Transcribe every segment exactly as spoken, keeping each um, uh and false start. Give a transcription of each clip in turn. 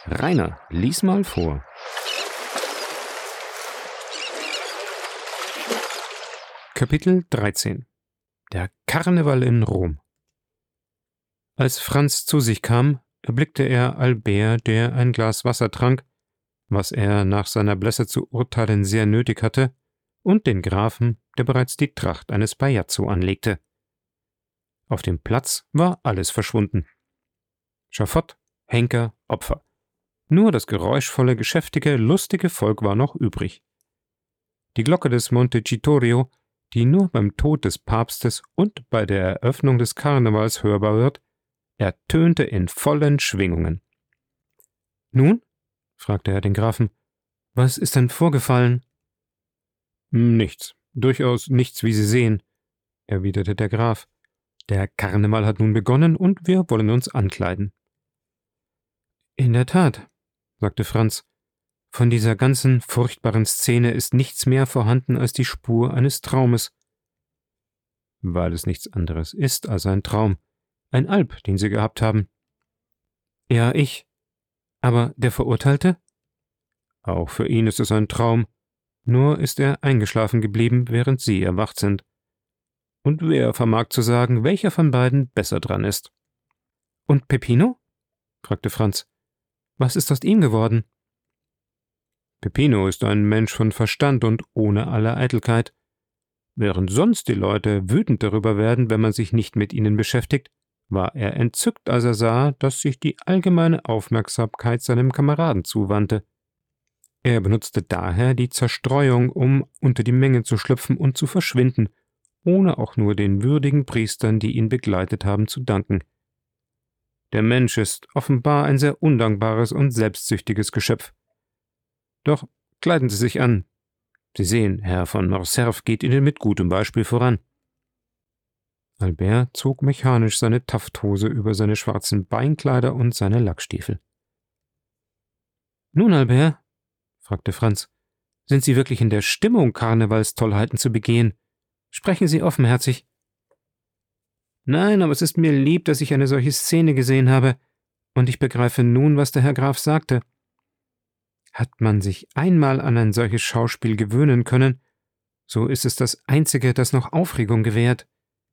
Rainer, lies mal vor. Kapitel dreizehn. Der Karneval in Rom. Als Franz zu sich kam, erblickte er Albert, der ein Glas Wasser trank, was er nach seiner Blässe zu urteilen sehr nötig hatte, und den Grafen, der bereits die Tracht eines Bajazzo anlegte. Auf dem Platz war alles verschwunden. Schafott, Henker, Opfer. Nur das geräuschvolle, geschäftige, lustige Volk war noch übrig. Die Glocke des Montecitorio, die nur beim Tod des Papstes und bei der Eröffnung des Karnevals hörbar wird, ertönte in vollen Schwingungen. »Nun?« fragte er den Grafen. »Was ist denn vorgefallen?« »Nichts, durchaus nichts, wie Sie sehen«, erwiderte der Graf. »Der Karneval hat nun begonnen und wir wollen uns ankleiden.« »In der Tat«, sagte Franz, »von dieser ganzen furchtbaren Szene ist nichts mehr vorhanden als die Spur eines Traumes.« »Weil es nichts anderes ist als ein Traum, ein Alp, den Sie gehabt haben.« »Ja, ich. Aber der Verurteilte?« »Auch für ihn ist es ein Traum, nur ist er eingeschlafen geblieben, während Sie erwacht sind. Und wer vermag zu sagen, welcher von beiden besser dran ist?« »Und Peppino?« fragte Franz. »Was ist aus ihm geworden?« »Peppino ist ein Mensch von Verstand und ohne alle Eitelkeit. Während sonst die Leute wütend darüber werden, wenn man sich nicht mit ihnen beschäftigt, war er entzückt, als er sah, dass sich die allgemeine Aufmerksamkeit seinem Kameraden zuwandte. Er benutzte daher die Zerstreuung, um unter die Menge zu schlüpfen und zu verschwinden, ohne auch nur den würdigen Priestern, die ihn begleitet haben, zu danken. Der Mensch ist offenbar ein sehr undankbares und selbstsüchtiges Geschöpf. Doch kleiden Sie sich an. Sie sehen, Herr von Morcerf geht Ihnen mit gutem Beispiel voran.« Albert zog mechanisch seine Tafthose über seine schwarzen Beinkleider und seine Lackstiefel. »Nun, Albert«, fragte Franz, »sind Sie wirklich in der Stimmung, Karnevalstollheiten zu begehen? Sprechen Sie offenherzig.« »Nein, aber es ist mir lieb, dass ich eine solche Szene gesehen habe, und ich begreife nun, was der Herr Graf sagte. Hat man sich einmal an ein solches Schauspiel gewöhnen können, so ist es das Einzige, das noch Aufregung gewährt.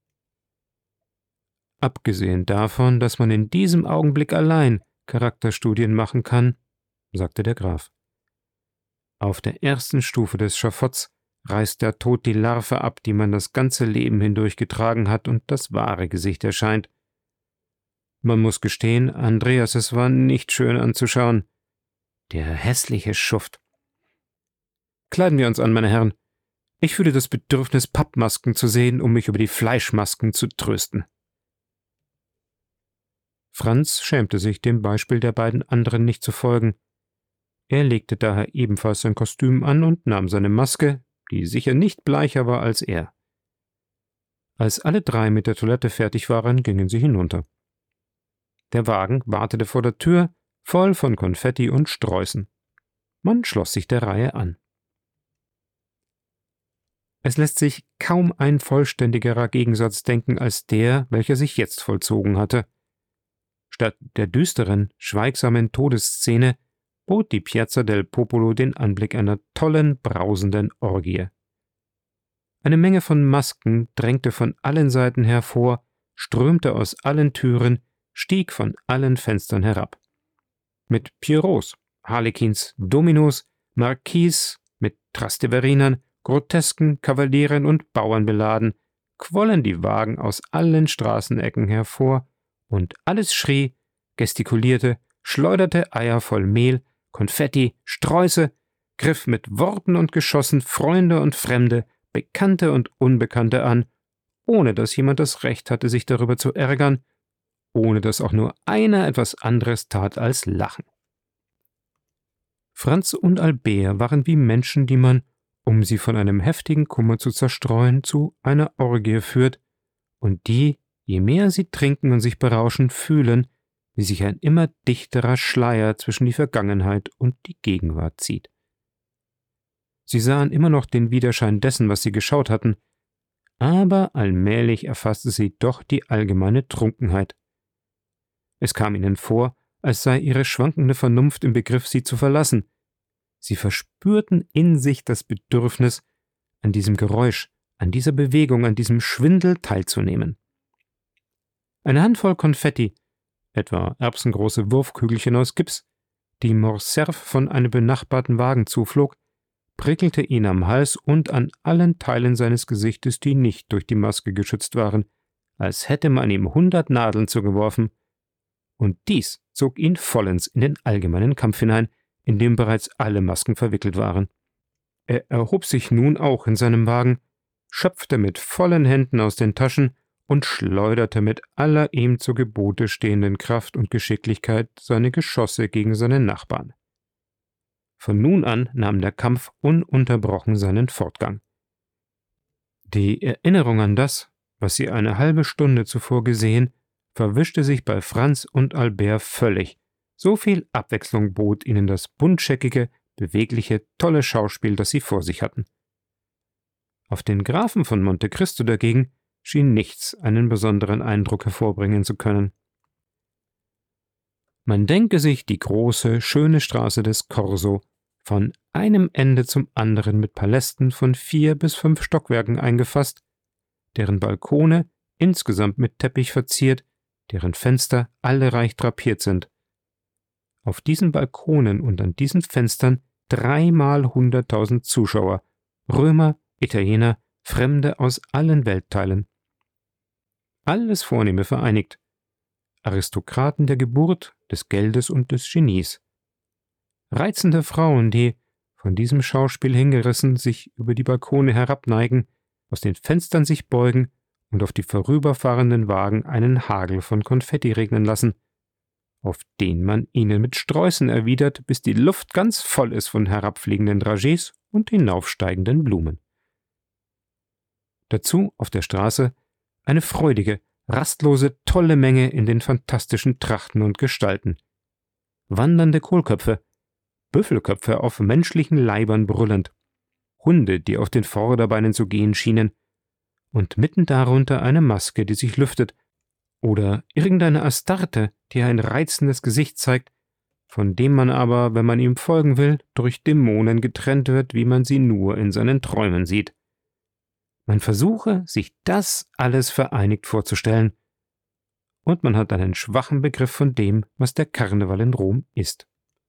Abgesehen davon, dass man in diesem Augenblick allein Charakterstudien machen kann«, sagte der Graf. »Auf der ersten Stufe des Schafotts reißt der Tod die Larve ab, die man das ganze Leben hindurch getragen hat und das wahre Gesicht erscheint. Man muss gestehen, Andreas, es war nicht schön anzuschauen. Der hässliche Schuft. Kleiden wir uns an, meine Herren. Ich fühle das Bedürfnis, Pappmasken zu sehen, um mich über die Fleischmasken zu trösten.« Franz schämte sich, dem Beispiel der beiden anderen nicht zu folgen. Er legte daher ebenfalls sein Kostüm an und nahm seine Maske, die sicher nicht bleicher war als er. Als alle drei mit der Toilette fertig waren, gingen sie hinunter. Der Wagen wartete vor der Tür, voll von Konfetti und Sträußen. Man schloss sich der Reihe an. Es lässt sich kaum ein vollständigerer Gegensatz denken als der, welcher sich jetzt vollzogen hatte. Statt der düsteren, schweigsamen Todesszene bot die Piazza del Popolo den Anblick einer tollen, brausenden Orgie. Eine Menge von Masken drängte von allen Seiten hervor, strömte aus allen Türen, stieg von allen Fenstern herab. Mit Pierrots, Harlekins, Dominos, Marquis, mit Trasteverinern, Grotesken, Kavalieren und Bauern beladen, quollen die Wagen aus allen Straßenecken hervor, und alles schrie, gestikulierte, schleuderte Eier voll Mehl, Konfetti, Sträuße, griff mit Worten und Geschossen Freunde und Fremde, Bekannte und Unbekannte an, ohne dass jemand das Recht hatte, sich darüber zu ärgern, ohne dass auch nur einer etwas anderes tat als lachen. Franz und Albert waren wie Menschen, die man, um sie von einem heftigen Kummer zu zerstreuen, zu einer Orgie führt, und die, je mehr sie trinken und sich berauschen, fühlen, wie sich ein immer dichterer Schleier zwischen die Vergangenheit und die Gegenwart zieht. Sie sahen immer noch den Widerschein dessen, was sie geschaut hatten, aber allmählich erfasste sie doch die allgemeine Trunkenheit. Es kam ihnen vor, als sei ihre schwankende Vernunft im Begriff, sie zu verlassen. Sie verspürten in sich das Bedürfnis, an diesem Geräusch, an dieser Bewegung, an diesem Schwindel teilzunehmen. Eine Handvoll Konfetti, etwa erbsengroße Wurfkügelchen aus Gips, die Morcerf von einem benachbarten Wagen zuflog, prickelte ihn am Hals und an allen Teilen seines Gesichtes, die nicht durch die Maske geschützt waren, als hätte man ihm hundert Nadeln zugeworfen. Und dies zog ihn vollends in den allgemeinen Kampf hinein, in dem bereits alle Masken verwickelt waren. Er erhob sich nun auch in seinem Wagen, schöpfte mit vollen Händen aus den Taschen und schleuderte mit aller ihm zu Gebote stehenden Kraft und Geschicklichkeit seine Geschosse gegen seine Nachbarn. Von nun an nahm der Kampf ununterbrochen seinen Fortgang. Die Erinnerung an das, was sie eine halbe Stunde zuvor gesehen, verwischte sich bei Franz und Albert völlig. So viel Abwechslung bot ihnen das buntscheckige, bewegliche, tolle Schauspiel, das sie vor sich hatten. Auf den Grafen von Monte Cristo dagegen schien nichts einen besonderen Eindruck hervorbringen zu können. Man denke sich die große, schöne Straße des Korso, von einem Ende zum anderen mit Palästen von vier bis fünf Stockwerken eingefasst, deren Balkone insgesamt mit Teppich verziert, deren Fenster alle reich drapiert sind. Auf diesen Balkonen und an diesen Fenstern dreimal hunderttausend Zuschauer, Römer, Italiener, Fremde aus allen Weltteilen. Alles Vornehme vereinigt. Aristokraten der Geburt, des Geldes und des Genies. Reizende Frauen, die, von diesem Schauspiel hingerissen, sich über die Balkone herabneigen, aus den Fenstern sich beugen und auf die vorüberfahrenden Wagen einen Hagel von Konfetti regnen lassen, auf den man ihnen mit Sträußen erwidert, bis die Luft ganz voll ist von herabfliegenden Dragés und hinaufsteigenden Blumen. Dazu auf der Straße eine freudige, rastlose, tolle Menge in den fantastischen Trachten und Gestalten. Wandernde Kohlköpfe, Büffelköpfe auf menschlichen Leibern brüllend, Hunde, die auf den Vorderbeinen zu gehen schienen, und mitten darunter eine Maske, die sich lüftet, oder irgendeine Astarte, die ein reizendes Gesicht zeigt, von dem man aber, wenn man ihm folgen will, durch Dämonen getrennt wird, wie man sie nur in seinen Träumen sieht. Man versuche, sich das alles vereinigt vorzustellen, und man hat einen schwachen Begriff von dem, was der Karneval in Rom ist.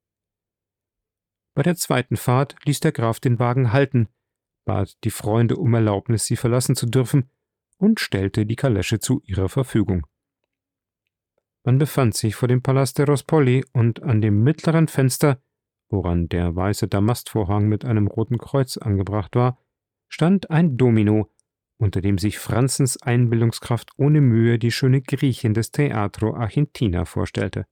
Bei der zweiten Fahrt ließ der Graf den Wagen halten, bat die Freunde um Erlaubnis, sie verlassen zu dürfen, und stellte die Kalesche zu ihrer Verfügung. Man befand sich vor dem Palast der Rospoli, und an dem mittleren Fenster, woran der weiße Damastvorhang mit einem roten Kreuz angebracht war, stand ein Domino, unter dem sich Franzens Einbildungskraft ohne Mühe die schöne Griechin des Teatro Argentina vorstellte.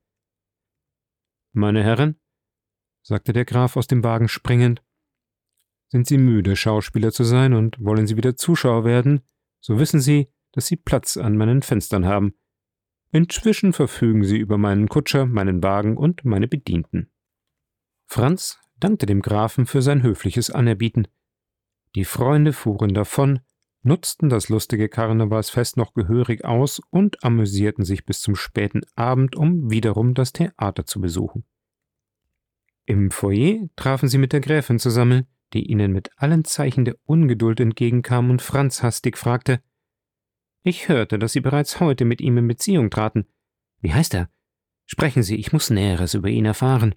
»Meine Herren«, sagte der Graf aus dem Wagen springend, »sind Sie müde, Schauspieler zu sein, und wollen Sie wieder Zuschauer werden, so wissen Sie, dass Sie Platz an meinen Fenstern haben. Inzwischen verfügen Sie über meinen Kutscher, meinen Wagen und meine Bedienten.« Franz dankte dem Grafen für sein höfliches Anerbieten. Die Freunde fuhren davon, nutzten das lustige Karnevalsfest noch gehörig aus und amüsierten sich bis zum späten Abend, um wiederum das Theater zu besuchen. Im Foyer trafen sie mit der Gräfin zusammen, die ihnen mit allen Zeichen der Ungeduld entgegenkam und Franz hastig fragte: »Ich hörte, dass Sie bereits heute mit ihm in Beziehung traten. Wie heißt er? Sprechen Sie, ich muss Näheres über ihn erfahren.«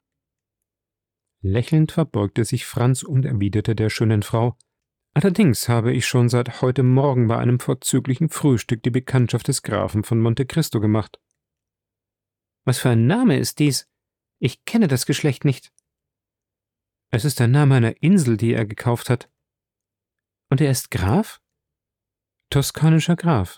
Lächelnd verbeugte sich Franz und erwiderte der schönen Frau: »Allerdings habe ich schon seit heute Morgen bei einem vorzüglichen Frühstück die Bekanntschaft des Grafen von Monte Cristo gemacht.« »Was für ein Name ist dies? Ich kenne das Geschlecht nicht.« »Es ist der Name einer Insel, die er gekauft hat.« »Und er ist Graf?« »Toskanischer Graf.«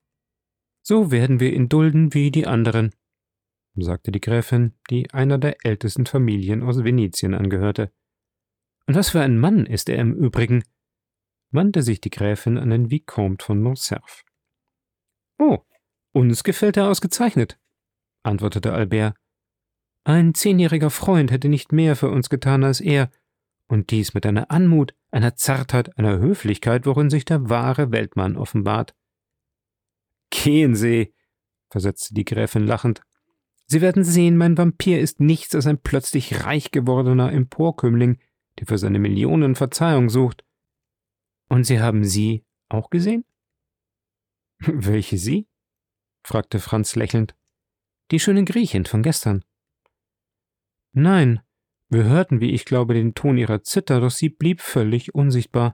»So werden wir ihn dulden wie die anderen«, sagte die Gräfin, die einer der ältesten Familien aus Venetien angehörte. »Und was für ein Mann ist er im Übrigen?« wandte sich die Gräfin an den Vicomte von Morcerf. »Oh, uns gefällt er ausgezeichnet«, antwortete Albert. »Ein zehnjähriger Freund hätte nicht mehr für uns getan als er, und dies mit einer Anmut, einer Zartheit, einer Höflichkeit, worin sich der wahre Weltmann offenbart.« »Gehen Sie«, versetzte die Gräfin lachend, Sie werden sehen, mein Vampir ist nichts als ein plötzlich reich gewordener Emporkömmling, der für seine Millionen Verzeihung sucht. Und Sie haben sie auch gesehen?« »Welche Sie?« fragte Franz lächelnd. »Die schöne Griechin von gestern.« »Nein, wir hörten, wie ich glaube, den Ton ihrer Zither, doch sie blieb völlig unsichtbar.«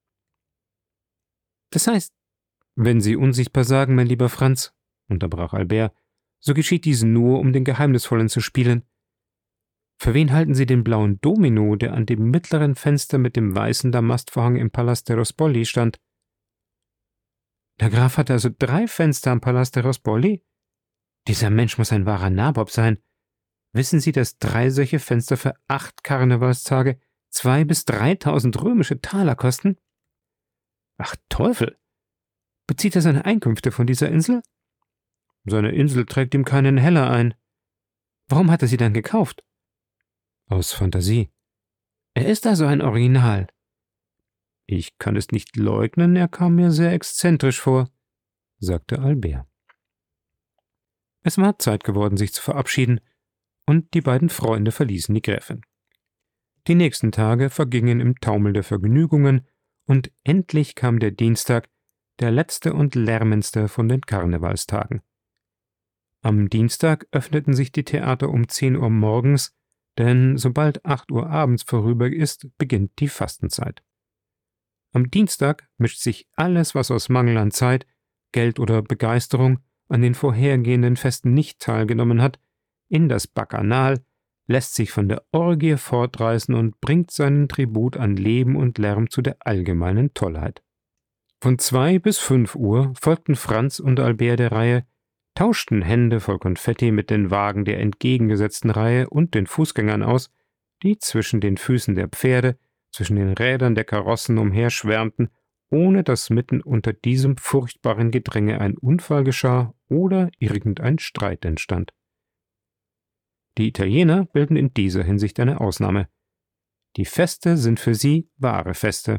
»Das heißt, wenn Sie unsichtbar sagen, mein lieber Franz«, unterbrach Albert, »so geschieht dies nur, um den Geheimnisvollen zu spielen. Für wen halten Sie den blauen Domino, der an dem mittleren Fenster mit dem weißen Damastvorhang im Palast der Rospoli stand?« »Der Graf hatte also drei Fenster am Palast der Rospoli? Dieser Mensch muss ein wahrer Nabob sein. Wissen Sie, dass drei solche Fenster für acht Karnevalstage zwei bis dreitausend römische Taler kosten?« »Ach Teufel! Bezieht er seine Einkünfte von dieser Insel?« »Seine Insel trägt ihm keinen Heller ein.« »Warum hat er sie dann gekauft?« »Aus Fantasie.« »Er ist also ein Original.« »Ich kann es nicht leugnen, er kam mir sehr exzentrisch vor«, sagte Albert. Es war Zeit geworden, sich zu verabschieden, und die beiden Freunde verließen die Gräfin. Die nächsten Tage vergingen im Taumel der Vergnügungen, und endlich kam der Dienstag, der letzte und lärmendste von den Karnevalstagen. Am Dienstag öffneten sich die Theater um zehn Uhr morgens, denn sobald acht Uhr abends vorüber ist, beginnt die Fastenzeit. Am Dienstag mischt sich alles, was aus Mangel an Zeit, Geld oder Begeisterung an den vorhergehenden Festen nicht teilgenommen hat, in das Bacchanal, lässt sich von der Orgie fortreißen und bringt seinen Tribut an Leben und Lärm zu der allgemeinen Tollheit. Von zwei bis fünf Uhr folgten Franz und Albert der Reihe, tauschten Hände voll Konfetti mit den Wagen der entgegengesetzten Reihe und den Fußgängern aus, die zwischen den Füßen der Pferde, zwischen den Rädern der Karossen umherschwärmten, ohne dass mitten unter diesem furchtbaren Gedränge ein Unfall geschah oder irgendein Streit entstand. Die Italiener bilden in dieser Hinsicht eine Ausnahme. Die Feste sind für sie wahre Feste.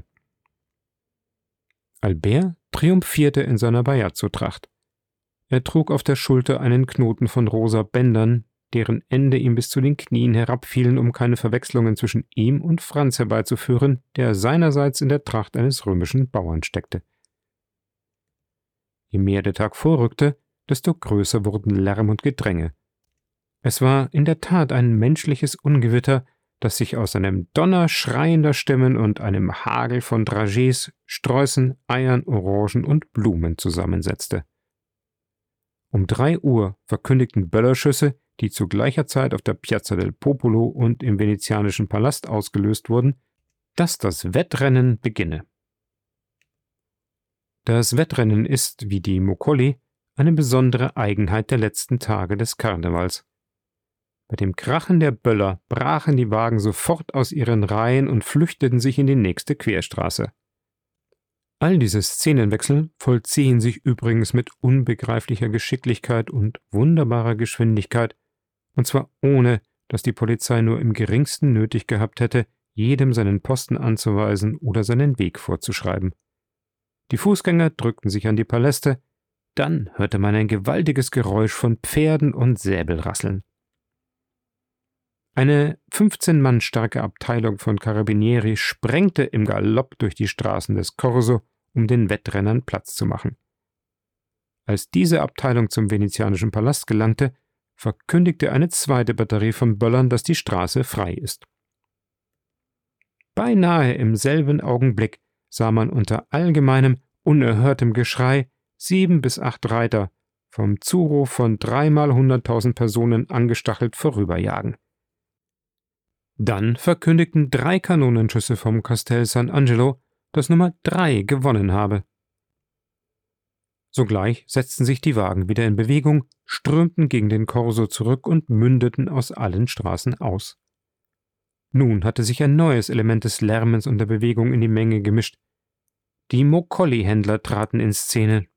Albert triumphierte in seiner Bajazzo-Tracht. Er trug auf der Schulter einen Knoten von rosa Bändern, deren Ende ihm bis zu den Knien herabfielen, um keine Verwechslungen zwischen ihm und Franz herbeizuführen, der seinerseits in der Tracht eines römischen Bauern steckte. Je mehr der Tag vorrückte, desto größer wurden Lärm und Gedränge. Es war in der Tat ein menschliches Ungewitter, das sich aus einem Donner schreiender Stimmen und einem Hagel von Dragés, Sträußen, Eiern, Orangen und Blumen zusammensetzte. Um drei Uhr verkündigten Böllerschüsse, die zu gleicher Zeit auf der Piazza del Popolo und im venezianischen Palast ausgelöst wurden, dass das Wettrennen beginne. Das Wettrennen ist, wie die Moccoli, eine besondere Eigenheit der letzten Tage des Karnevals. Bei dem Krachen der Böller brachen die Wagen sofort aus ihren Reihen und flüchteten sich in die nächste Querstraße. All diese Szenenwechsel vollziehen sich übrigens mit unbegreiflicher Geschicklichkeit und wunderbarer Geschwindigkeit, und zwar ohne, dass die Polizei nur im geringsten nötig gehabt hätte, jedem seinen Posten anzuweisen oder seinen Weg vorzuschreiben. Die Fußgänger drückten sich an die Paläste, dann hörte man ein gewaltiges Geräusch von Pferden und Säbelrasseln. Eine fünfzehn Mann starke Abteilung von Carabinieri sprengte im Galopp durch die Straßen des Korso, um den Wettrennern Platz zu machen. Als diese Abteilung zum venezianischen Palast gelangte, verkündigte eine zweite Batterie von Böllern, dass die Straße frei ist. Beinahe im selben Augenblick sah man unter allgemeinem, unerhörtem Geschrei sieben bis acht Reiter, vom Zuruf von dreimal hunderttausend Personen angestachelt, vorüberjagen. Dann verkündigten drei Kanonenschüsse vom Castel San Angelo, dass Nummer drei gewonnen habe. Sogleich setzten sich die Wagen wieder in Bewegung, strömten gegen den Korso zurück und mündeten aus allen Straßen aus. Nun hatte sich ein neues Element des Lärmens und der Bewegung in die Menge gemischt. Die Moccoli-Händler traten in Szene.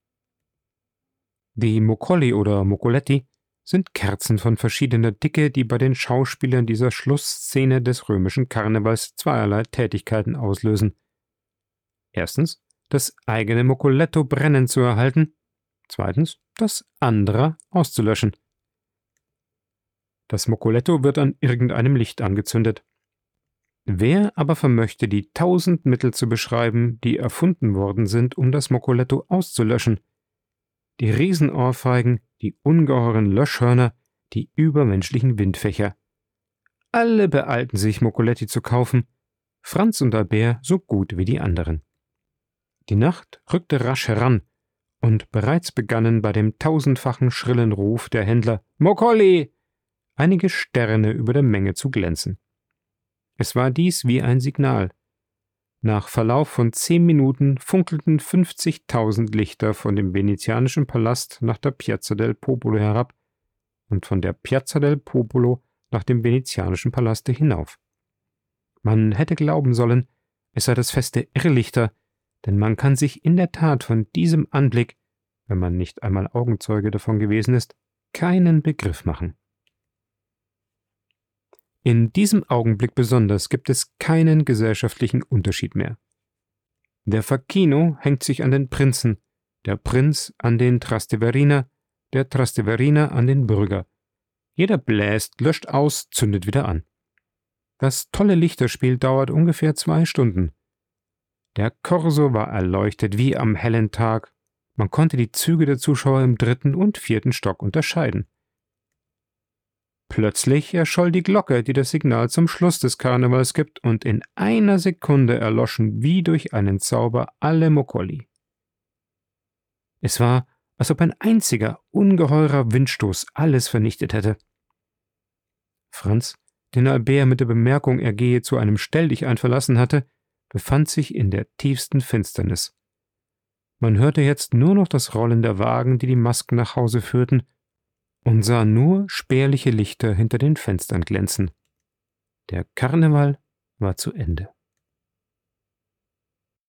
Die Moccoli oder Moccoletti sind Kerzen von verschiedener Dicke, die bei den Schauspielern dieser Schlussszene des römischen Karnevals zweierlei Tätigkeiten auslösen. Erstens, das eigene Moccoletto brennend zu erhalten, zweitens, das anderer auszulöschen. Das Moccoletto wird an irgendeinem Licht angezündet. Wer aber vermöchte, die tausend Mittel zu beschreiben, die erfunden worden sind, um das Moccoletto auszulöschen? Die Riesenohrfeigen, die ungeheuren Löschhörner, die übermenschlichen Windfächer. Alle beeilten sich, Moccoletti zu kaufen, Franz und Albert so gut wie die anderen. Die Nacht rückte rasch heran, und bereits begannen bei dem tausendfachen schrillen Ruf der Händler »Moccolli« einige Sterne über der Menge zu glänzen. Es war dies wie ein Signal. Nach Verlauf von zehn Minuten funkelten fünfzigtausend Lichter von dem venezianischen Palast nach der Piazza del Popolo herab und von der Piazza del Popolo nach dem venezianischen Palaste hinauf. Man hätte glauben sollen, es sei das Fest der Irrlichter, denn man kann sich in der Tat von diesem Anblick, wenn man nicht einmal Augenzeuge davon gewesen ist, keinen Begriff machen. In diesem Augenblick besonders gibt es keinen gesellschaftlichen Unterschied mehr. Der Facchino hängt sich an den Prinzen, der Prinz an den Trasteverina, der Trasteverina an den Bürger. Jeder bläst, löscht aus, zündet wieder an. Das tolle Lichterspiel dauert ungefähr zwei Stunden. Der Korso war erleuchtet wie am hellen Tag. Man konnte die Züge der Zuschauer im dritten und vierten Stock unterscheiden. Plötzlich erscholl die Glocke, die das Signal zum Schluss des Karnevals gibt, und in einer Sekunde erloschen wie durch einen Zauber alle Moccolli. Es war, als ob ein einziger, ungeheurer Windstoß alles vernichtet hätte. Franz, den Albert mit der Bemerkung, er gehe zu einem Stelldichein verlassen hatte, befand sich in der tiefsten Finsternis. Man hörte jetzt nur noch das Rollen der Wagen, die die Masken nach Hause führten, und sah nur spärliche Lichter hinter den Fenstern glänzen. Der Karneval war zu Ende.